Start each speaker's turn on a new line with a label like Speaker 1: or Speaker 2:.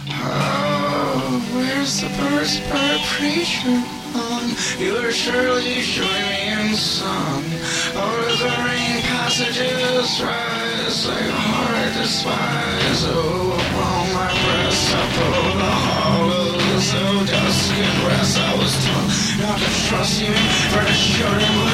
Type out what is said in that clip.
Speaker 1: Oh, where's the first bird preacher on? You were surely showing me in song. Out of the rain passages rise like a heart despise. Oh, upon my breast I pull the hollows of dusky breast. I was told not to trust you, for to show them